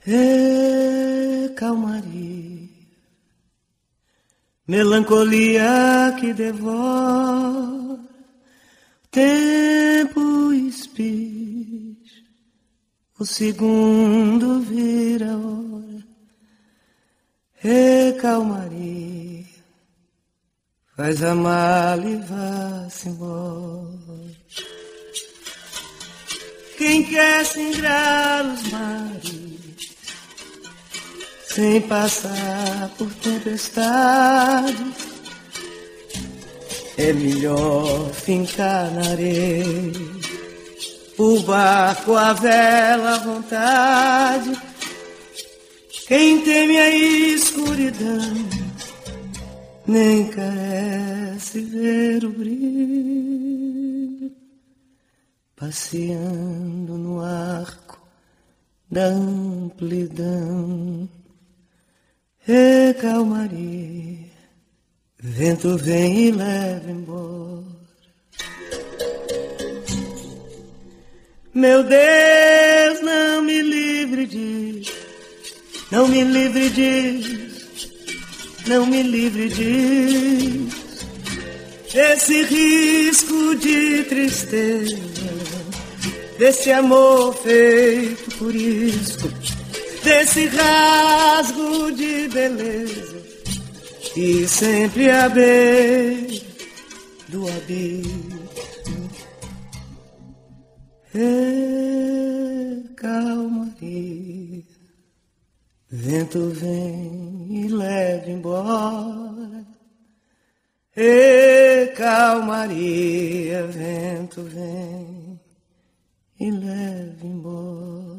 É calmaria, melancolia que devora tempo espis, o segundo vira hora. É calmaria, faz a mala e vá-se embora. Quem quer singrar os mares sem passar por tempestade, é melhor fincar na areia, o barco, a vela, à vontade. Quem teme a escuridão nem carece ver o brilho, passeando no arco da amplidão. É calmaria, vento vem e leva embora. Meu Deus, não me livre disso, não me livre disso, não me livre disso, desse risco de tristeza, desse amor feito por isco, desse rasgo de beleza que sempre à beira do abismo. É calmaria, vento vem e leva embora. É calmaria, vento vem e leva embora.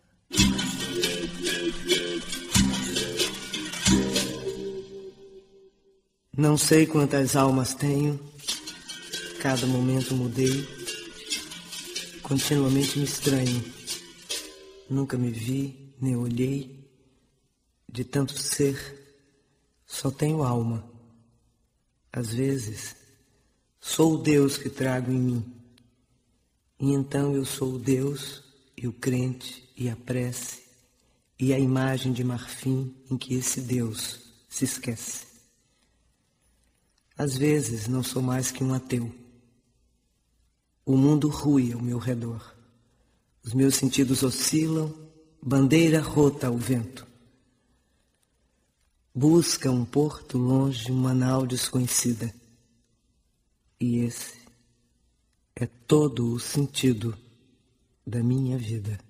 Não sei quantas almas tenho, cada momento mudei, continuamente me estranho. Nunca me vi, nem olhei, de tanto ser, só tenho alma. Às vezes, sou o Deus que trago em mim, e então eu sou o Deus e o crente e a prece e a imagem de marfim em que esse Deus se esquece. Às vezes não sou mais que um ateu. O mundo rui ao meu redor. Os meus sentidos oscilam, bandeira rota ao vento. Busca um porto longe, uma nau desconhecida. E esse é todo o sentido da minha vida.